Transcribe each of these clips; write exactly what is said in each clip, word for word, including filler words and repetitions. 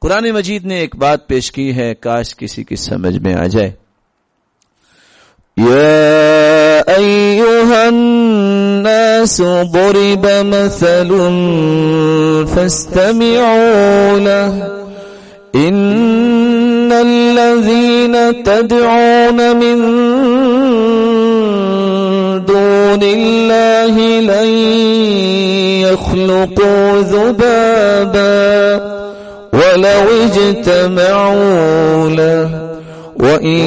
قرآن مجید نے ایک بات پیش کی ہے، کاش کسی کی سمجھ میں آ جائے. یا ایھا الناس ضرب مثل فاستمعوا له ان الذين تدعون من دون الله لن يخلقوا ذبابا ولو اجتمعوا له وإن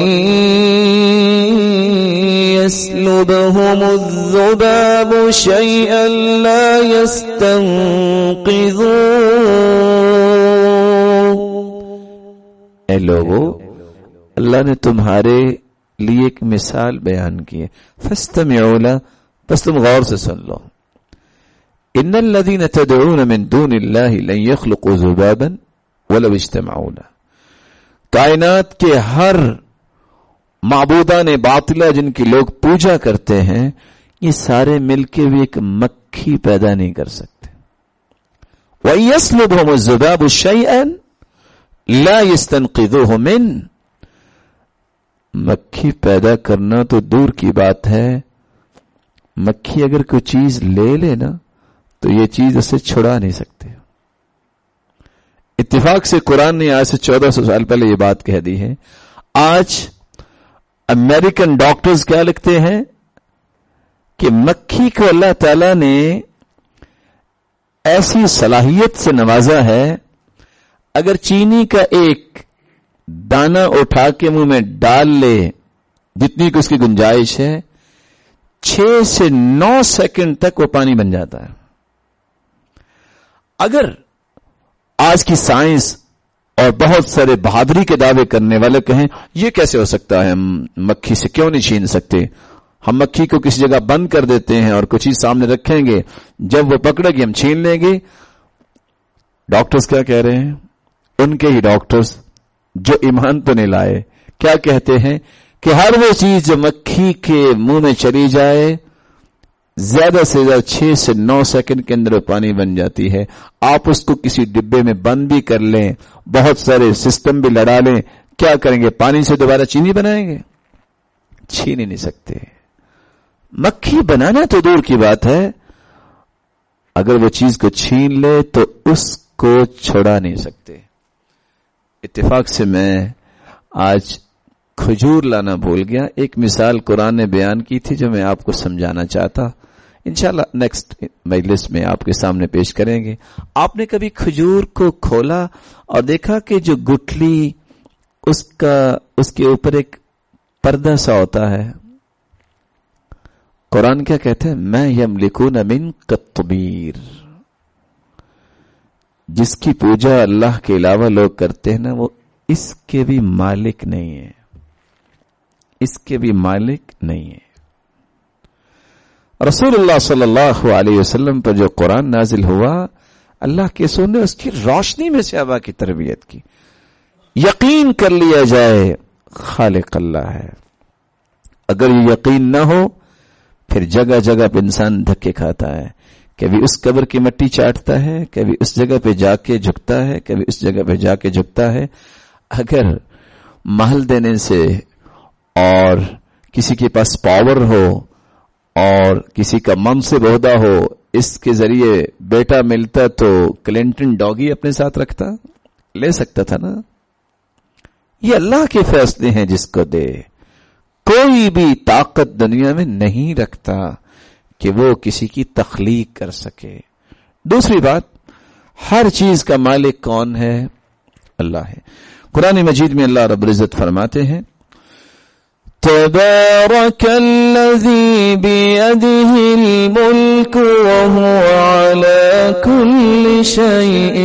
يسلبهم الذباب شيئا لا يستنقذوه. اے لوگو، اللہ نے تمہارے لیے ایک مثال بیان کی ہے. فاستمعوا له، بس تم غور سے سن لو. ان الذين تدعون من دون الله لن يخلقوا ذبابا ولو اجتمعوا له. کائنات کے ہر معبودان باطلہ جن کی لوگ پوجا کرتے ہیں، یہ سارے مل کے بھی ایک مکھی پیدا نہیں کر سکتے. وَيَسْلُبْهُمُ الذُّبَابُ شَيْئًا لَا يَسْتَنْقِذُوهُ مِنْ. مکھی پیدا کرنا تو دور کی بات ہے، مکھی اگر کوئی چیز لے لے نا تو یہ چیز اسے چھڑا نہیں سکتے. اتفاق سے قرآن نے آج سے چودہ سو سال پہلے یہ بات کہہ دی ہے. آج امریکن ڈاکٹرز کیا لکھتے ہیں کہ مکھی کو اللہ تعالی نے ایسی صلاحیت سے نوازا ہے، اگر چینی کا ایک دانہ اٹھا کے منہ میں ڈال لے جتنی کہ اس کی گنجائش ہے، چھ سے نو سیکنڈ تک وہ پانی بن جاتا ہے. اگر آج کی سائنس اور بہت سارے بہادری کے دعوے کرنے والے کہیں یہ کیسے ہو سکتا ہے، ہم مکھی سے کیوں نہیں چھین سکتے، ہم مکھی کو کسی جگہ بند کر دیتے ہیں اور کچھ چیز سامنے رکھیں گے، جب وہ پکڑے گی ہم چھین لیں گے. ڈاکٹرز کیا کہہ رہے ہیں؟ ان کے ہی ڈاکٹرز جو ایمان تو نہیں لائے کیا کہتے ہیں کہ ہر وہ چیز جو مکھی کے منہ میں چلی جائے زیادہ سے زیادہ چھ سے نو سیکنڈ کے اندر پانی بن جاتی ہے. آپ اس کو کسی ڈبے میں بند بھی کر لیں، بہت سارے سسٹم بھی لڑا لیں، کیا کریں گے؟ پانی سے دوبارہ چینی بنائیں گے؟ چھین ہی نہیں سکتے. مکھی بنانا تو دور کی بات ہے، اگر وہ چیز کو چھین لے تو اس کو چھڑا نہیں سکتے. اتفاق سے میں آج کھجور لانا بھول گیا. ایک مثال قرآن نے بیان کی تھی جو میں آپ کو سمجھانا چاہتا، انشاءاللہ نیکسٹ مجلس میں آپ کے سامنے پیش کریں گے. آپ نے کبھی کھجور کو کھولا اور دیکھا کہ جو گٹھلی اس کا اس کے اوپر ایک پردہ سا ہوتا ہے؟ قرآن کیا کہتے ہیں؟ میں یملکون من قطمیر. جس کی پوجا اللہ کے علاوہ لوگ کرتے ہیں نا، وہ اس کے بھی مالک نہیں ہے، اس کے بھی مالک نہیں ہے. رسول اللہ صلی اللہ علیہ وسلم پر جو قرآن نازل ہوا، اللہ کے رسول نے اس کی روشنی میں صحابہ کی تربیت کی. یقین کر لیا جائے خالق اللہ ہے. اگر یہ یقین نہ ہو پھر جگہ جگہ پہ انسان دھکے کھاتا ہے، کبھی اس قبر کی مٹی چاٹتا ہے، کبھی اس جگہ پہ جا کے جھکتا ہے، کبھی اس جگہ پہ جا کے جھکتا ہے. اگر محل دینے سے اور کسی کے پاس پاور ہو اور کسی کا منصب عہدہ ہو، اس کے ذریعے بیٹا ملتا تو کلنٹن ڈاگی اپنے ساتھ رکھتا، لے سکتا تھا نا. یہ اللہ کے فیصلے ہیں جس کو دے. کوئی بھی طاقت دنیا میں نہیں رکھتا کہ وہ کسی کی تخلیق کر سکے. دوسری بات، ہر چیز کا مالک کون ہے؟ اللہ ہے. قرآن مجید میں اللہ رب العزت فرماتے ہیں تبارک الذی بیدہ الملک وہو علی کل شیء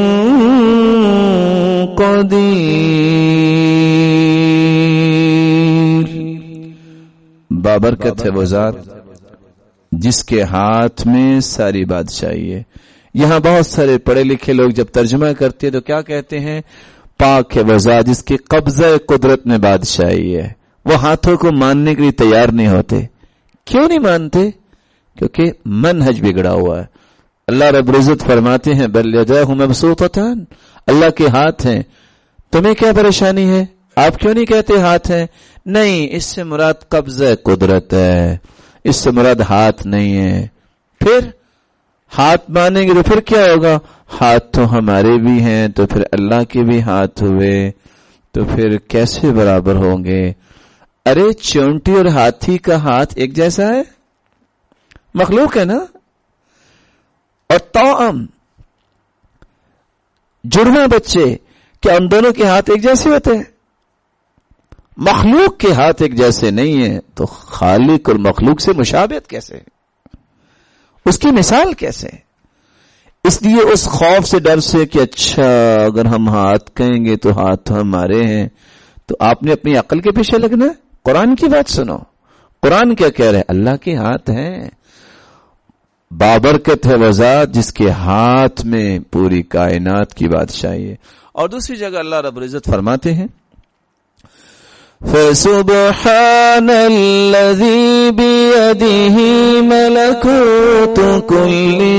قدیر. بابرکت ہے وہ ذات جس کے ہاتھ میں ساری بادشاہی ہے. یہاں بہت سارے پڑھے لکھے لوگ جب ترجمہ کرتے ہیں تو کیا کہتے ہیں؟ پاک ہے وہ ذات جس کے قبضہ قدرت میں بادشاہی ہے. وہ ہاتھوں کو ماننے کے لیے تیار نہیں ہوتے. کیوں نہیں مانتے؟ کیونکہ منہج بگڑا ہوا ہے. اللہ رب العزت فرماتے ہیں بل یداہ مبسوطتان، اللہ کے ہاتھ ہیں، تمہیں کیا پریشانی ہے؟ آپ کیوں نہیں کہتے ہاتھ ہیں؟ نہیں، اس سے مراد قبضہ قدرت ہے، اس سے مراد ہاتھ نہیں ہے۔ پھر ہاتھ مانیں گے تو پھر کیا ہوگا؟ ہاتھ تو ہمارے بھی ہیں، تو پھر اللہ کے بھی ہاتھ ہوئے، تو پھر کیسے برابر ہوں گے؟ ارے چونٹی اور ہاتھی کا ہاتھ ایک جیسا ہے؟ مخلوق ہے نا۔ اور توأم جڑواں بچے، کیا ان دونوں کے ہاتھ ایک جیسے ہوتے ہیں؟ مخلوق کے ہاتھ ایک جیسے نہیں ہیں، تو خالق اور مخلوق سے مشابہت کیسے؟ اس کی مثال کیسے؟ اس لیے اس خوف سے، ڈر سے کہ اچھا اگر ہم ہاتھ کہیں گے تو ہاتھ ہمارے ہیں، تو آپ نے اپنی عقل کے پیچھے لگنا ہے۔ قرآن کی بات سنو، قرآن کیا کہہ رہے ہیں؟ اللہ کے ہاتھ ہیں۔ بابرکت ہے وہ ذات جس کے ہاتھ میں پوری کائنات کی بادشاہی ہے۔ اور دوسری جگہ اللہ رب العزت فرماتے ہیں فَسُبْحَانَ الَّذِي بِيَدِهِ مَلَكُوتُ كُلِّ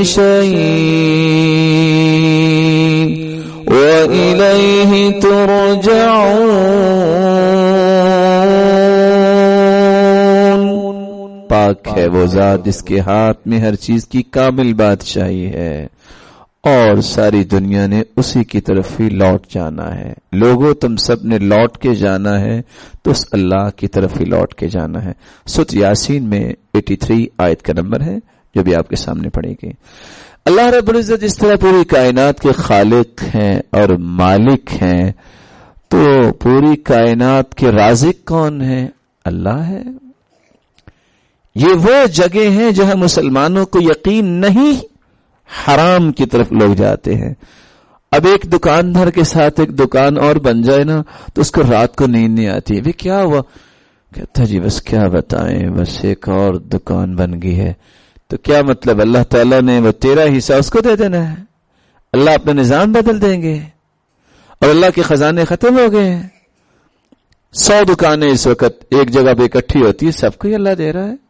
شَيْءٍ وَإِلَيْهِ تُرْجَعُونَ۔ پاک ہے وہ ذات جس کے ہاتھ میں ہر چیز کی کامل بادشاہی ہے، اور ساری دنیا نے اسی کی طرف ہی لوٹ جانا ہے۔ لوگوں تم سب نے لوٹ کے جانا ہے تو اس اللہ کی طرف ہی لوٹ کے جانا ہے۔ سورۃ یاسین میں تراسی آیت کا نمبر ہے جو بھی آپ کے سامنے پڑھے گی۔ اللہ رب العزت اس طرح پوری کائنات کے خالق ہیں اور مالک ہیں، تو پوری کائنات کے رازق کون ہے؟ اللہ ہے۔ یہ وہ جگہ ہیں جہاں مسلمانوں کو یقین نہیں، حرام کی طرف لوگ جاتے ہیں۔ اب ایک دکاندار کے ساتھ ایک دکان اور بن جائے نا تو اس کو رات کو نیند نہیں آتی، بھی کیا ہوا؟ کہتا جی بس کیا بتائیں، بس ایک اور دکان بن گئی ہے۔ تو کیا مطلب؟ اللہ تعالیٰ نے وہ تیرا حصہ اس کو دے دینا ہے؟ اللہ اپنا نظام بدل دیں گے اور اللہ کے خزانے ختم ہو گئے ہیں؟ سو دکانیں اس وقت ایک جگہ پہ اکٹھی ہوتی ہے، سب کو ہی اللہ دے رہا ہے۔